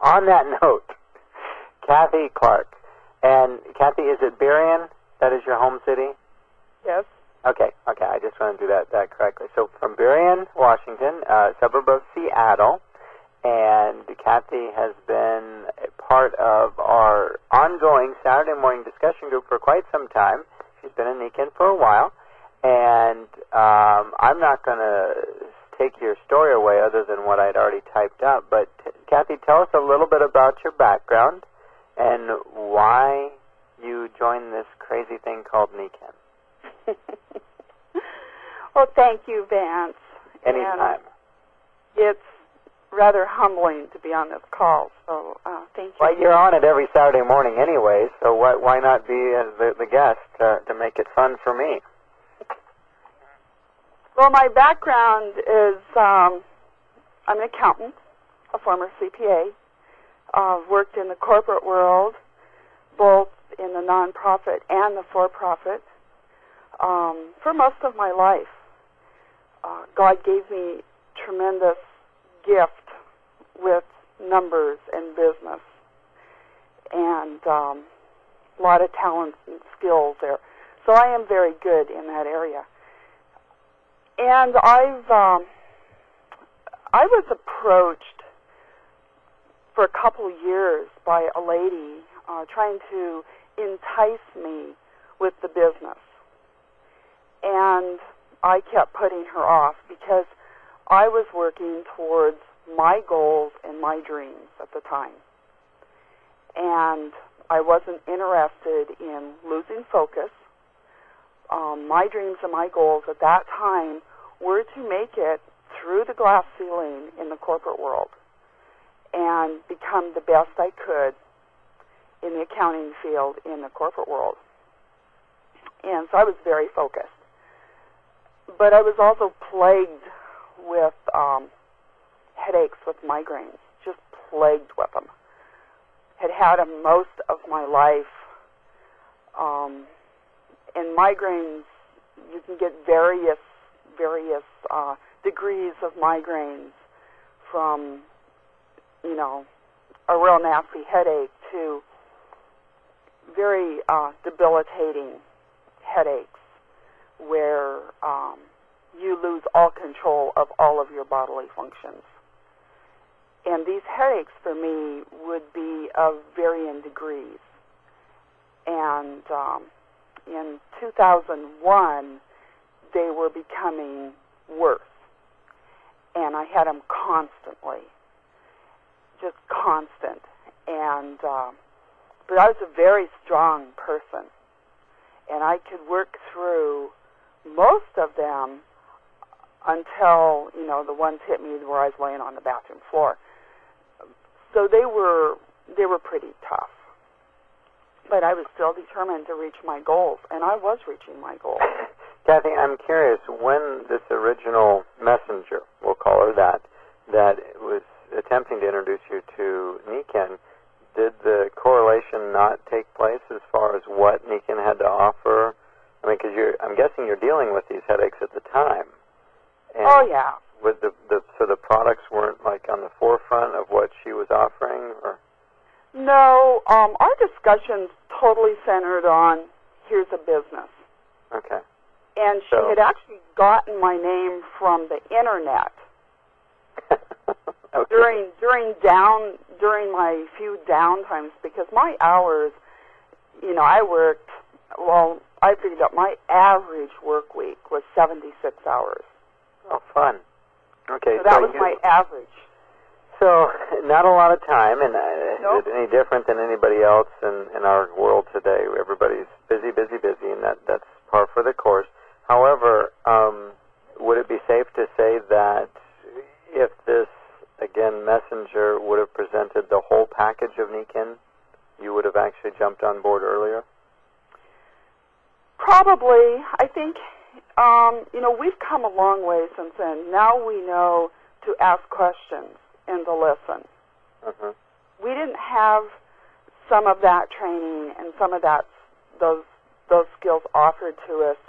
On that note, Kathy Clark. And Kathy, is it Berrien that is your home city? Yes. Okay, I just want to do that correctly. So from Berrien, Washington, suburb of Seattle, and Kathy has been a part of our ongoing Saturday morning discussion group for quite some time. She's been in Niken for a while, and I'm not going to take your story away other than what I'd already typed up, but Kathy, tell us a little bit about your background and why you joined this crazy thing called Niken. Well, thank you, Vance. Anytime. And it's rather humbling to be on this call, so thank you. Well, you're on it every Saturday morning anyway, so why not be the guest to make it fun for me? Well, my background is I'm an accountant, a former CPA. Worked in the corporate world, both in the nonprofit and the for-profit, for most of my life. God gave me tremendous gift with numbers and business, and a lot of talents and skills there. So I am very good in that area. And I was approached for a couple of years by a lady trying to entice me with the business. And I kept putting her off because I was working towards my goals and my dreams at the time. And I wasn't interested in losing focus. My dreams and my goals at that time were to make it through the glass ceiling in the corporate world and become the best I could in the accounting field in the corporate world. And so I was very focused. But I was also plagued with headaches with migraines, just plagued with them. Had them most of my life. And migraines, you can get various degrees of migraines, from a real nasty headache to very debilitating headaches where you lose all control of all of your bodily functions. And these headaches for me would be of varying degrees. And in 2001, they were becoming worse. And I had them constantly. Just constant. And but I was a very strong person, and I could work through most of them until the ones hit me where I was laying on the bathroom floor. So they were pretty tough, but I was still determined to reach my goals, and I was reaching my goals. Kathy, I'm curious, when this original messenger, we'll call her that was attempting to introduce you to Niken, did the correlation not take place as far as what Niken had to offer? I mean, because I'm guessing you're dealing with these headaches at the time. And oh, yeah. So the products weren't like on the forefront of what she was offering? Or? No, our discussions totally centered on, here's a business. Okay. And she had actually gotten my name from the internet. Okay. During my few downtimes, because my hours, I worked, I figured out my average work week was 76 hours. Oh, fun. Okay. So that was my average. So not a lot of time, and nope. Is it any different than anybody else in our world today? Everybody's busy, and that's par for the course. However, would it be safe to say that if this, again, messenger would have presented the whole package of Niken, you would have actually jumped on board earlier? Probably. I think, we've come a long way since then. Now we know to ask questions and to listen. Mm-hmm. We didn't have some of that training and some of those skills offered to us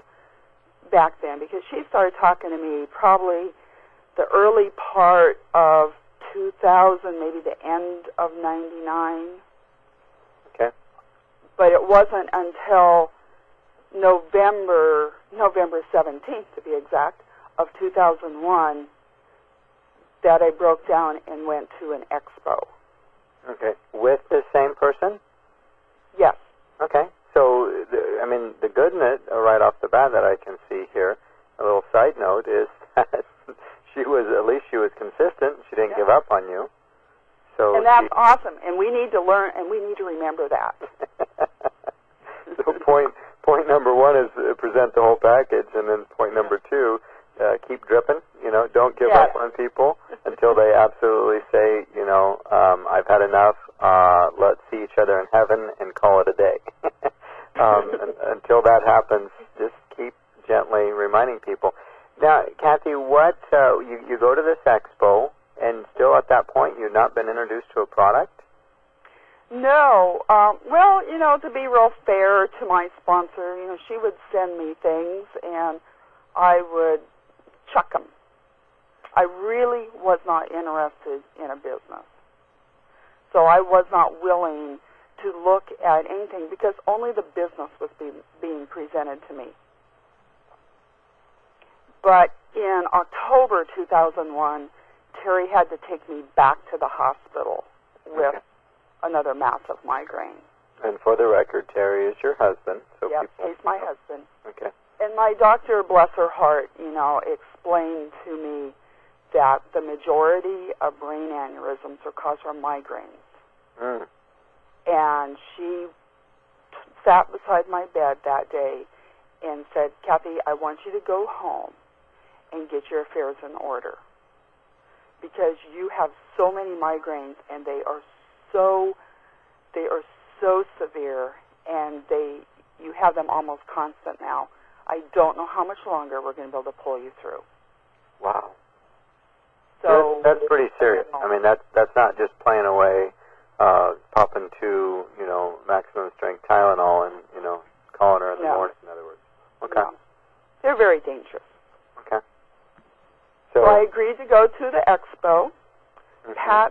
back then, because she started talking to me probably the early part of 2000, maybe the end of 99. Okay. But it wasn't until November 17th, to be exact, of 2001 that I broke down and went to an expo. Okay. With the same person? Yes. Okay. So, the good in it, right off the bat that I can see here, a little side note, is that she was consistent. She didn't give up on you. So and that's awesome. And we need to learn, and we need to remember that. So point number one is present the whole package, and then point number two, keep dripping. Don't give up on people until they absolutely say, I've had enough. Let's see each other in heaven and call it a day. Until that happens, just keep gently reminding people. Now, Kathy, what you go to this expo, and still at that point you've not been introduced to a product? No. Well, to be real fair to my sponsor, she would send me things, and I would chuck them. I really was not interested in a business. So I was not willing to look at anything because only the business was being presented to me. But in October 2001, Terry had to take me back to the hospital with another massive migraine. And for the record, Terry is your husband. So yes, he's my husband. Okay. And my doctor, bless her heart, explained to me that the majority of brain aneurysms are caused from migraines. Mm. And she sat beside my bed that day and said, Kathy, I want you to go home and get your affairs in order because you have so many migraines and they are so severe and you have them almost constant now. I don't know how much longer we're going to be able to pull you through. Wow. So that's pretty serious. That's not just playing away, popping two, maximum strength Tylenol and, calling her in the morning, in other words. Okay. No. They're very dangerous. Okay. So I agreed to go to the expo. Mm-hmm. Pat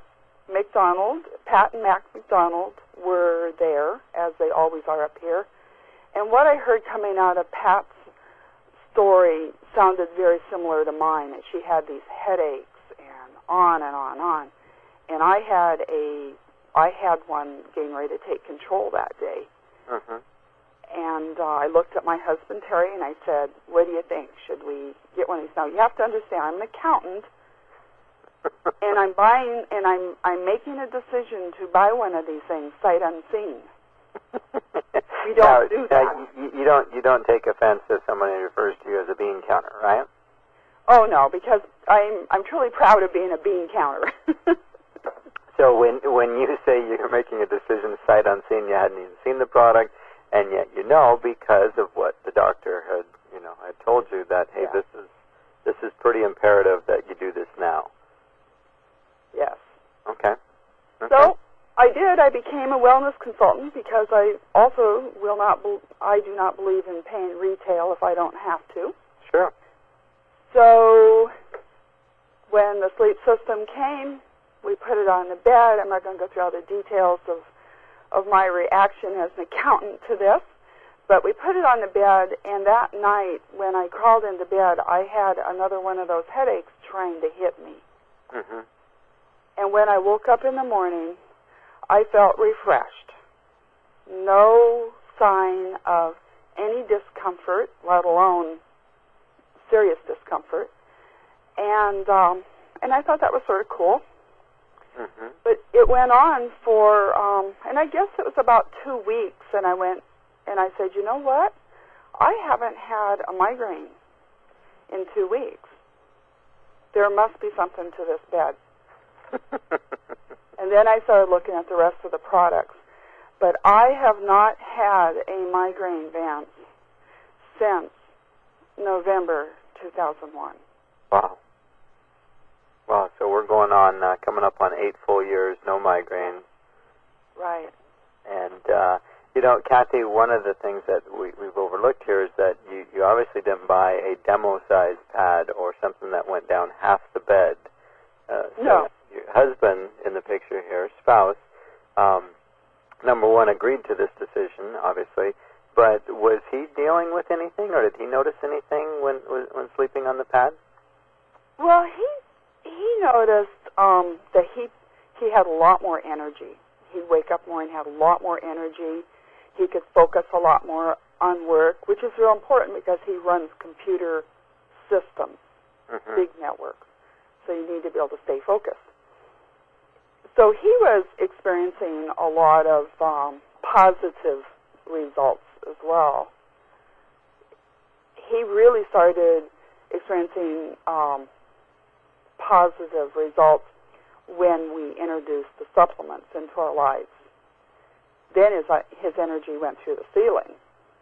and Mac McDonald were there, as they always are up here. And what I heard coming out of Pat's story sounded very similar to mine, that she had these headaches and on and on and on. And I had one getting ready to take control that day. Mm-hmm. And I looked at my husband, Terry, and I said, what do you think? Should we get one of these? Now, you have to understand, I'm an accountant, and I'm making a decision to buy one of these things sight unseen. We don't do that. You don't take offense if somebody refers to you as a bean counter, right? Oh no, because I'm truly proud of being a bean counter. So when you say you're making a decision sight unseen, you hadn't even seen the product, and yet because of what the doctor had told you that hey, this is pretty imperative that you do this now. Yes. Okay. So I did. I became a wellness consultant because I also I do not believe in paying retail if I don't have to. Sure. So when the sleep system came, we put it on the bed. I'm not going to go through all the details of my reaction as an accountant to this, but we put it on the bed, and that night when I crawled into bed, I had another one of those headaches trying to hit me. Mm-hmm. And when I woke up in the morning, I felt refreshed. No sign of any discomfort, let alone serious discomfort. And I thought that was sort of cool. Mm-hmm. But it went on for, and I guess it was about 2 weeks, and I went and I said, you know what? I haven't had a migraine in 2 weeks. There must be something to this bed. And then I started looking at the rest of the products. But I have not had a migraine, Vance, since November 2001. Wow. Wow, so we're going on, coming up on 8 full years, no migraines. Right. And, Kathy, one of the things that we've overlooked here is that you obviously didn't buy a demo-sized pad or something that went down half the bed. No. your husband in the picture here, spouse, number one, agreed to this decision, obviously, but was he dealing with anything, or did he notice anything when sleeping on the pad? Well, he noticed that he had a lot more energy. He'd wake up more and have a lot more energy. He could focus a lot more on work, which is real important because he runs computer systems, big networks. So you need to be able to stay focused. So he was experiencing a lot of positive results as well. He really started experiencing positive results when we introduced the supplements into our lives. Then his energy went through the ceiling.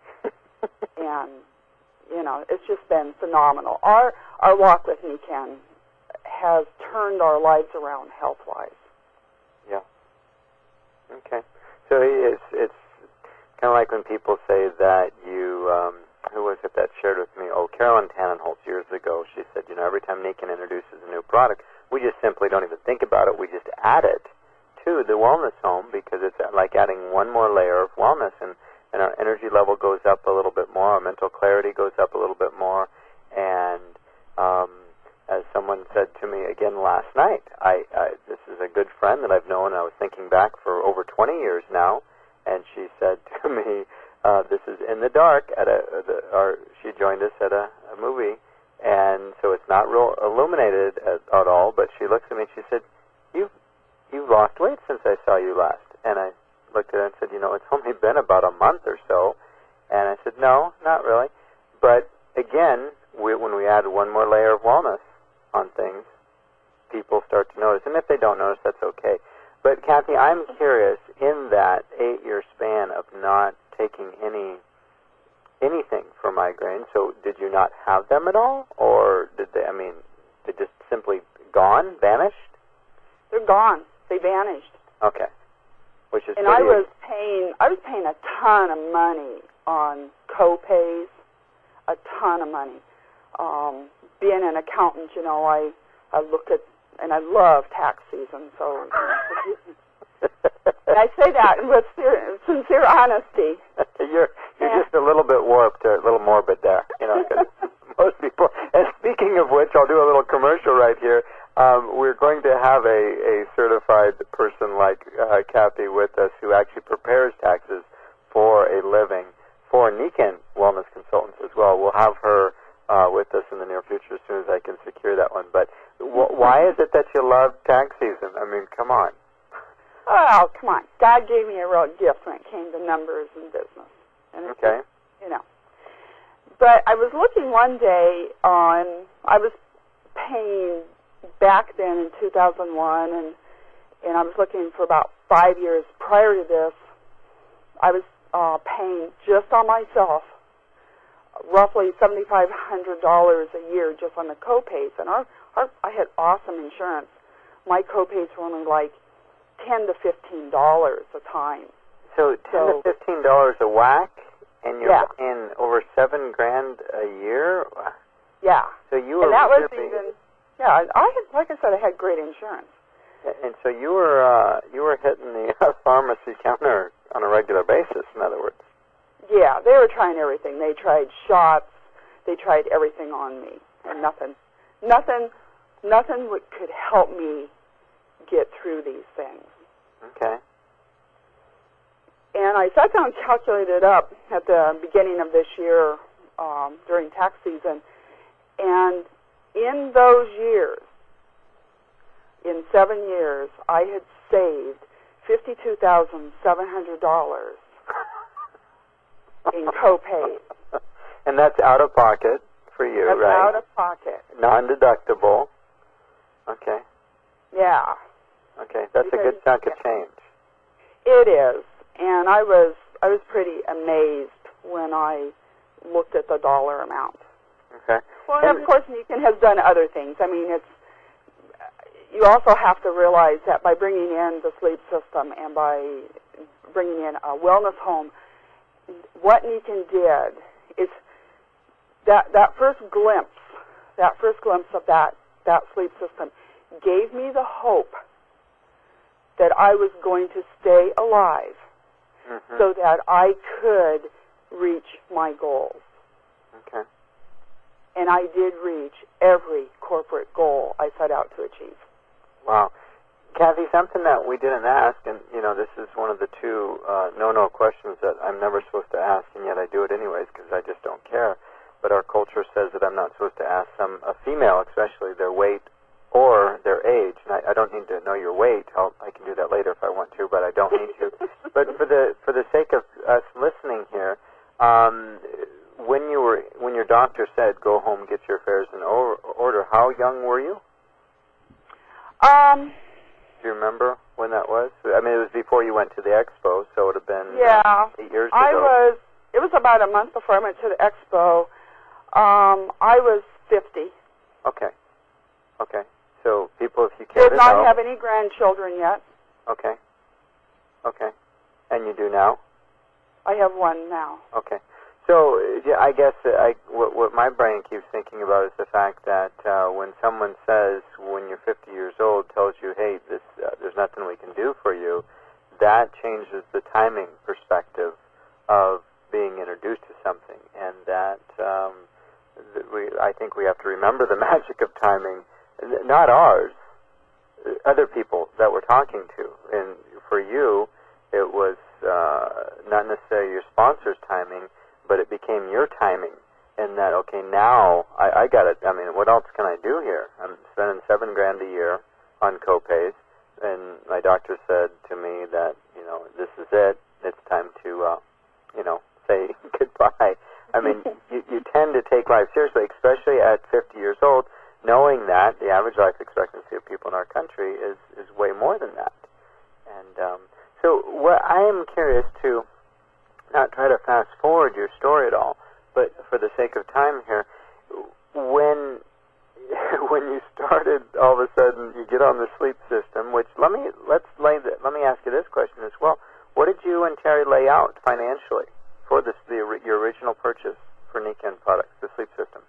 And, it's just been phenomenal. Our walk with Nikan has turned our lives around health-wise. Yeah. Okay. So it's kind of like when people say that you, who was it that shared with me? Oh, Carolyn Tannenholtz years ago. She said, every time Nikan introduces a new product, we just simply don't even think about it. We just add it to the wellness home because it's like adding one more layer of wellness, and our energy level goes up a little bit more, our mental clarity goes up a little bit more, and as someone said to me again last night, this is a good friend that I've known, I was thinking back for over 20 years now, and she said to me, this is in the dark, she joined us at a movie, and so it's not real illuminated at all, but she looks at me and she said, You've lost weight since I saw you last. And I looked at her and said, it's only been about a month or so. And I said, no, not really. But again, when we add one more layer of wellness on things, people start to notice. And if they don't notice, that's okay. But Kathy, I'm curious, in that 8-year span of not taking anything for migraine, so did you not have them at all? Or did they just simply gone, vanished? They're gone. They vanished. Okay. Which is and I was paying a ton of money on co-pays, a ton of money. Being an accountant, I look at, and I love tax season, so and I say that with sincere honesty. You're just a little bit warped, a little morbid there, because most people. And speaking of which, I'll do a little commercial right here. We're going to have a certified person like Kathy with us who actually prepares taxes for a living for Nikan Wellness Consultants as well. We'll have her with us in the near future as soon as I can secure that one. But why is it that you love tax season? I mean, come on. Oh, come on. God gave me a real gift when it came to numbers and business. And okay. But I was looking one day I was paying back then in 2001, and I was looking for about 5 years prior to this. I was paying just on myself roughly $7,500 a year just on the co-pays, and I had awesome insurance. My co-pays were only like $10 to $15 a time. So $10 to $15 a whack, and you're paying over $7,000 a year. Yeah. So you were. And that was even. Yeah, like I said, I had great insurance. And so you were hitting the pharmacy counter on a regular basis, in other words. Yeah, they were trying everything. They tried shots. They tried everything on me, and nothing could help me get through these things. Okay. And I sat down and calculated up at the beginning of this year during tax season, and in those years, in 7 years, I had saved $52,700 in co-pays. And that's out of pocket for you, that's right? Out of pocket. Non-deductible. Okay. Yeah. Okay, that's a good chunk of change. It is, and I was pretty amazed when I looked at the dollar amount. Okay. Well, and of course, Nikan has done other things. I mean, you also have to realize that by bringing in the sleep system and by bringing in a wellness home, what Nikan did is that first glimpse of that sleep system gave me the hope that I was going to stay alive so that I could reach my goals. Okay. And I did reach every corporate goal I set out to achieve. Wow. Kathy, something that we didn't ask, and this is one of the two no questions that I'm never supposed to ask, and yet I do it anyways because I just don't care. But our culture says that I'm not supposed to ask a female, especially, their weight or their age. And I don't need to know your weight. I can do that later if I want to, but I don't need to. But for the sake of us listening here, when your doctor said go home, get your affairs in order, how young were you? Do you remember when that was? I mean, it was before you went to the expo, so it would have been 8 years ago. It was about a month before I went to the expo. I was 50. Okay. So people, if you care did not have any grandchildren yet. Okay. And you do now? I have one now. Okay. So I guess what my brain keeps thinking about is the fact that when someone says, when you're 50 years old, tells you, hey, there's nothing we can do for you, that changes the timing perspective of being introduced to something. And that I think we have to remember the magic of timing, not ours, other people that we're talking to. And for you, it was not necessarily your sponsor's timing, but it became your timing, in that, okay, now I got it. I mean, what else can I do here? I'm spending $7,000 a year on copays, and my doctor said to me that, this is it. It's time to, say goodbye. I mean, you tend to take life seriously, especially at 50 years old, knowing that the average life expectancy of people in our country is way more than that. And so what I am curious to, not try to fast forward your story at all, but for the sake of time here, when you started, all of a sudden you get on the sleep system. Which let me ask you this question as well: what did you and Terry lay out financially for your original purchase for Nikken products, the sleep system?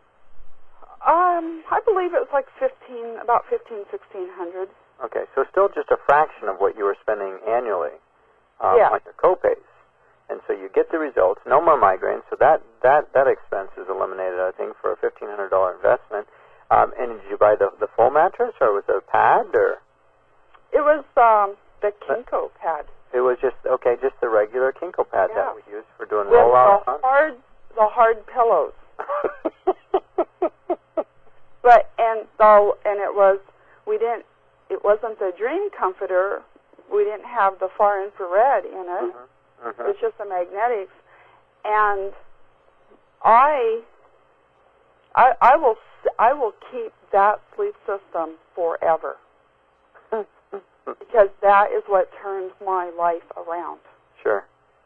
I believe it was like about $1,500-$1,600. Okay, so still just a fraction of what you were spending annually, like the copays. And so you get the results, no more migraines, so that expense is eliminated, I think, for a $1,500 investment. And did you buy the full mattress, or was it a pad, or? It was the Kinko pad. It was just the regular Kinko pad that we use for doing with rollouts. The hard pillows. It wasn't the Dream Comforter. We didn't have the far infrared in it. It's just the magnetics, and I will keep that sleep system forever because that is what turns my life around. Sure.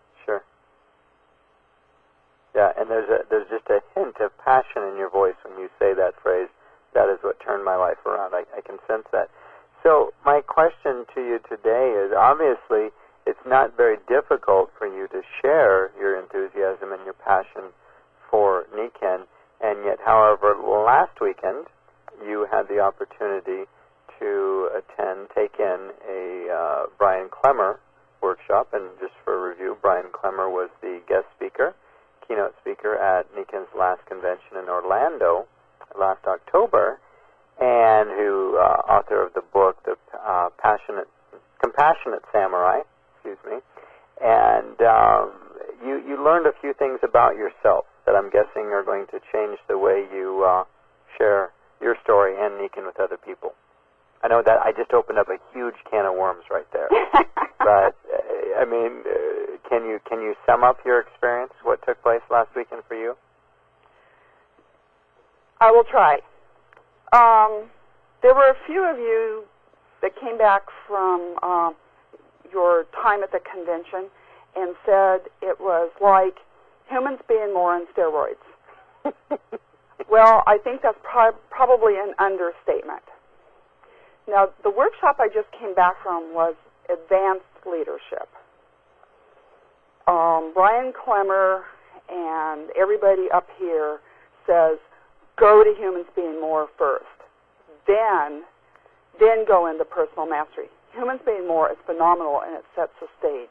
Yeah, and there's just a hint of passion in your voice when you say that phrase. That is what turned my life around. I can sense that. So my question to you today is, obviously, it's not very difficult for you to share your enthusiasm and your passion for Nikken, and yet, however, last weekend you had the opportunity to take in a Brian Clemmer workshop. And just for review, Brian Clemmer was the guest speaker, keynote speaker at Nikken's last convention in Orlando last October, and who author of the book, The Compassionate Samurai. And you learned a few things about yourself that I'm guessing are going to change the way you share your story and Nikken with other people. I know that I just opened up a huge can of worms right there. But I mean, can you sum up your experience? What took place last weekend for you? I will try. There were a few of you that came back from your time at the convention and said it was like humans being more on steroids. Well, I think that's probably an understatement. Now, the workshop I just came back from was advanced leadership. Brian Clemmer and everybody up here says, go to humans being more first. Then then go into personal mastery. Humans Being More is phenomenal, and it sets the stage.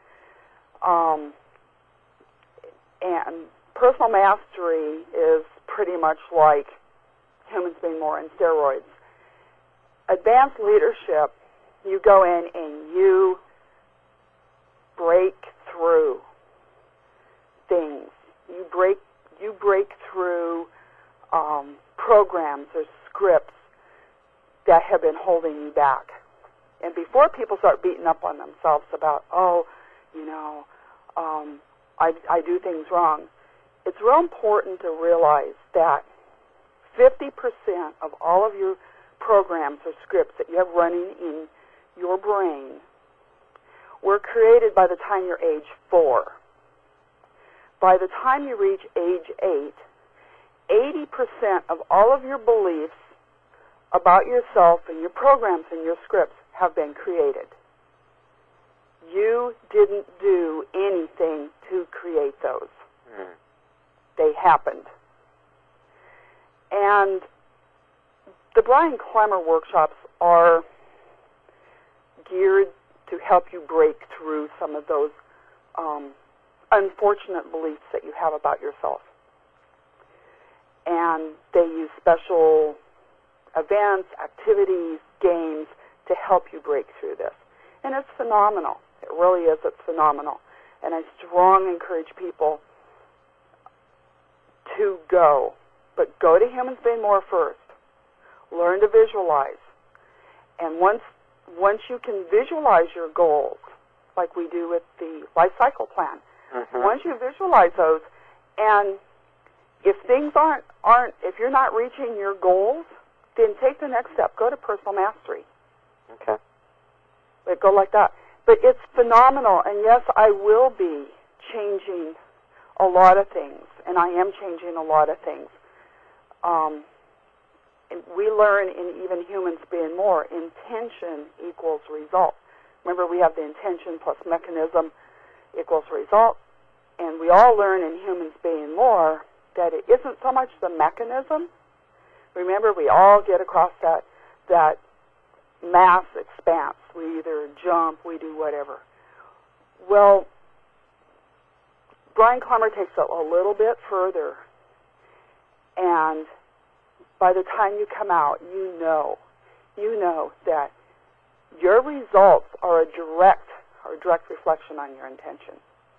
And personal mastery is pretty much like Humans Being More in steroids. Advanced leadership, you go in and you break through things. You break through programs or scripts that have been holding you back. And before people start beating up on themselves about, I do things wrong, it's real important to realize that 50% of all of your programs or scripts that you have running in your brain were created by the time you're age 4. By the time you reach age 8, 80% of all of your beliefs about yourself and your programs and your scripts have been created. You didn't do anything to create those. They happened. And the Brian Clemmer workshops are geared to help you break through some of those unfortunate beliefs that you have about yourself. And they use special events, activities, games to help you break through this. And it's phenomenal. It really is. It's phenomenal. And I strongly encourage people to go. But go to Humans Being More first. Learn to visualize. And once you can visualize your goals, like we do with the life cycle plan, once you visualize those, and if things if you're not reaching your goals, then take the next step. Go to personal mastery. Okay. But go like that. But it's phenomenal, and yes, I will be changing a lot of things, and I am changing a lot of things. And we learn in even Humans Being More, intention equals result. Remember, we have the intention plus mechanism equals result, and we all learn in Humans Being More that it isn't so much the mechanism. Remember, we all get across that mass expanse. We either jump, we do whatever. Well, Brian Clemmer takes it a little bit further, and by the time you come out, you know that your results are a direct reflection on your intention.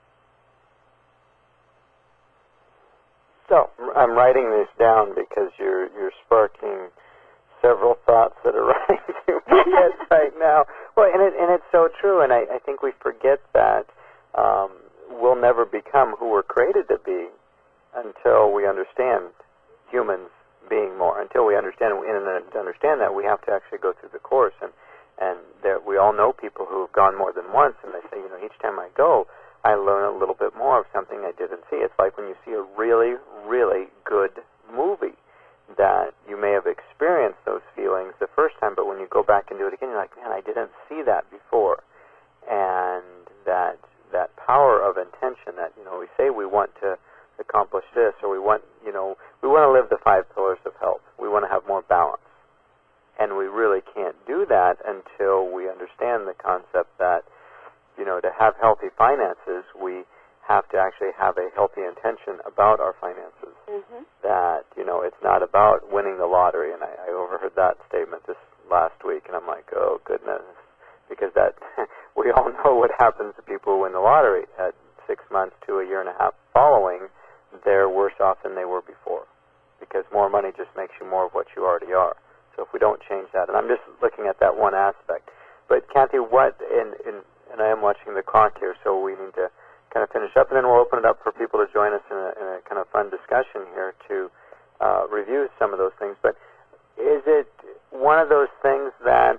So I'm writing this down because you're sparking several thoughts that are running through my head right now. Well, and it's so true, and I think we forget that we'll never become who we're created to be until we understand humans being more. Until we understand, and to understand that, we have to actually go through the course. And there, we all know people who have gone more than once, and they say, each time I go, I learn a little bit more of something I didn't see. It's like when you see a really, really good movie that you may have experienced those feelings the first time, but when you go back and do it again, you're like, man, I didn't see that before. And that power of intention that, we say we want to accomplish this, or we want to live the 5 pillars of health. We want to have more balance. And we really can't do that until we understand the concept that, to have healthy finances, we have to actually have a healthy intention about our finances. That, it's not about winning the lottery. And I overheard that statement this last week, and I'm like, oh, goodness. Because that we all know what happens to people who win the lottery. At 6 months to a year and a half following, they're worse off than they were before. Because more money just makes you more of what you already are. So if we don't change that, and I'm just looking at that one aspect. But Kathy, and I am watching the clock here, so we need to kind of finish up, and then we'll open it up for people to join us in a kind of fun discussion here to review some of those things. But is it one of those things that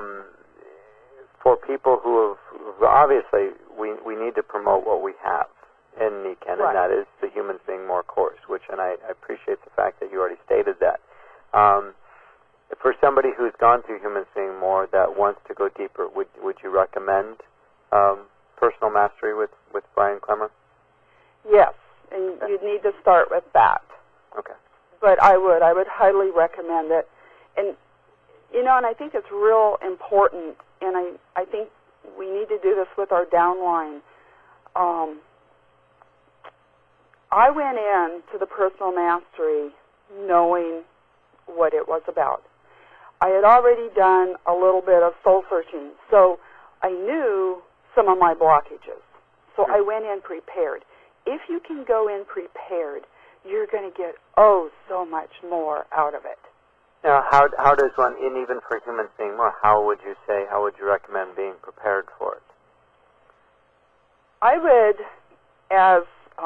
for people who have obviously we need to promote what we have in NECAN, right, and that is the Humans Being More course, and I appreciate the fact that you already stated that. For somebody who's gone through Humans Being More that wants to go deeper, would you recommend personal mastery with Brian Clemmer? Yes, and you need to start with that. Okay. But I would highly recommend it. And You know, and I think it's real important, and I think we need to do this with our downline. I went in to the personal mastery knowing what it was about. I had already done a little bit of soul searching, so I knew some of my blockages. So I went in prepared. If you can go in prepared, you're going to get, so much more out of it. Now, how does one, and even for humans being more, how would you recommend being prepared for it? I would, as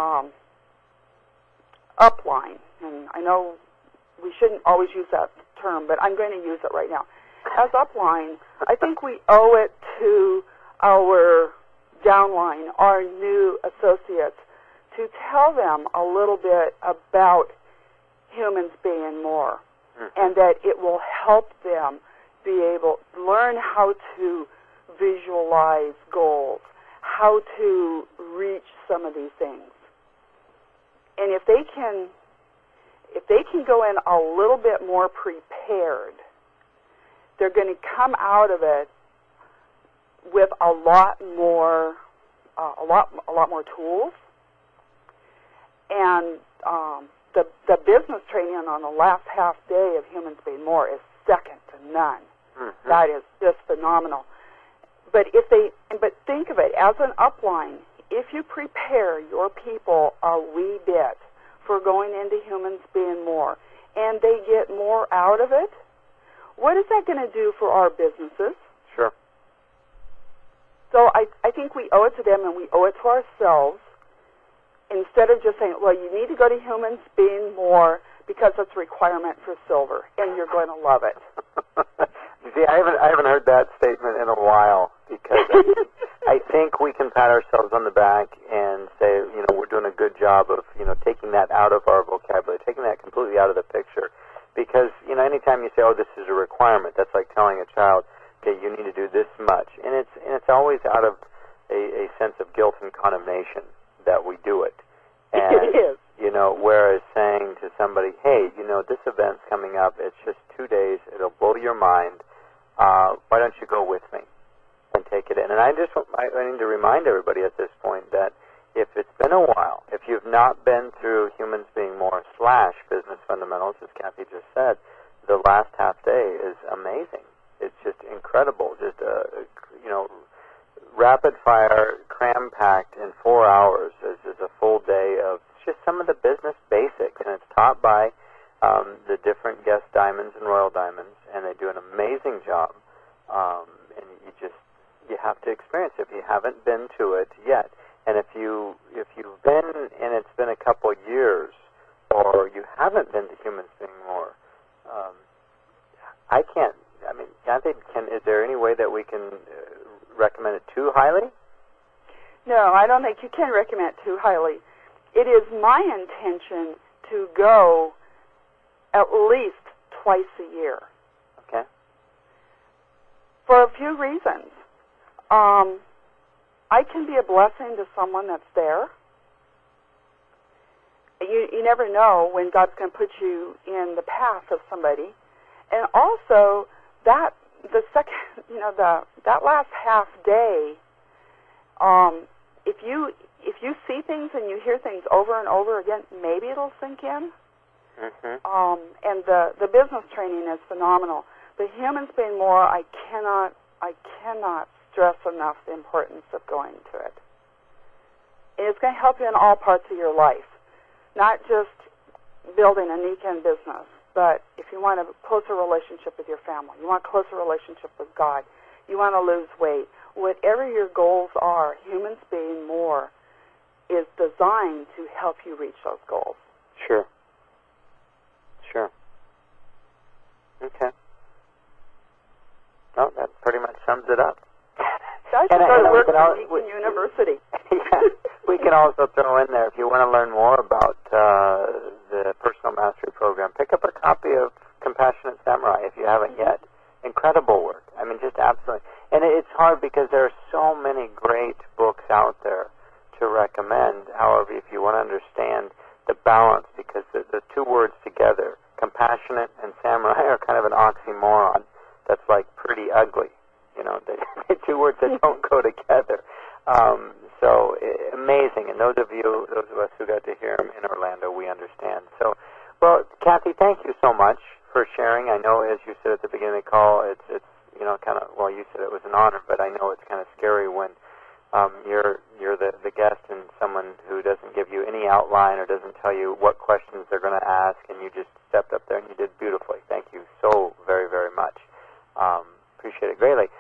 upline, and I know we shouldn't always use that term, but I'm going to use it right now. As upline, I think we owe it to our downline, our new associates, to tell them a little bit about humans being more, and that it will help them be able to learn how to visualize goals, how to reach some of these things. And if they can go in a little bit more prepared, they're going to come out of it with a lot more tools. And the business training on the last half day of Humans Being More is second to none. Mm-hmm. That is just phenomenal. But think of it as an upline. If you prepare your people a wee bit for going into Humans Being More, and they get more out of it, what is that going to do for our businesses? Sure. So I think we owe it to them, and we owe it to ourselves, instead of just saying, well, you need to go to Humans Being More because it's a requirement for silver, and you're going to love it. See, I haven't heard that statement in a while, because I think we can pat ourselves on the back and say, we're doing a good job of, taking that out of our vocabulary, taking that completely out of the picture. Because, anytime you say, this is a requirement, that's like telling a child, okay, you need to do this much. And it's always out of a sense of guilt and condemnation that we do it. And, it is. Whereas saying to somebody, hey, this event's coming up, it's just 2 days, it'll blow your mind, why don't you go with me and take it in? And I need to remind everybody at this point that if it's been a while, if you've not been through Humans Being More / Business Fundamentals, as Kathy just said, the last half day is amazing. It's just incredible. Just rapid fire, cram packed in 4 hours is a full day of just some of the business basics, and it's taught by the different guest diamonds and royal diamonds, and they do an amazing job. And you have to experience it if you haven't been to it yet. And if you've been and it's been a couple years, or you haven't been to Humans Being More, Kathy, is there any way that we can recommend it too highly? No, I don't think you can recommend it too highly. It is my intention to go at least twice a year. Okay. For a few reasons. I can be a blessing to someone that's there. You never know when God's going to put you in the path of somebody. And also, that last half day, if you see things and you hear things over and over again, maybe it'll sink in. Mm-hmm. And the business training is phenomenal. The Humans Being More, I cannot stress enough the importance of going to it. And it's going to help you in all parts of your life, not just building a Nikan business, but if you want a closer relationship with your family, you want a closer relationship with God, you want to lose weight, whatever your goals are, Humans Being More is designed to help you reach those goals. Sure. Okay. Well, that pretty much sums it up. I should go to work at Nikan University. Yeah, we can also throw in there, if you want to learn more about the Personal Mastery Program, pick up a copy of Compassionate Samurai if you haven't yet. Incredible work. Just absolutely. And it's hard because there are so many great books out there to recommend. However, if you want to understand the balance, because the two words together, compassionate and samurai, are kind of an oxymoron. that's like pretty ugly. You know, they're two words that don't go together. So amazing, and those of us who got to hear him in Orlando, we understand. So, well, Kathy, thank you so much for sharing. I know, as you said at the beginning of the call, it's you know, kind of, well, you said it was an honor, but I know it's kind of scary when you're the guest and someone who doesn't give you any outline or doesn't tell you what questions they're going to ask, and you just stepped up there and you did beautifully. Thank you so very, very much. Appreciate it greatly.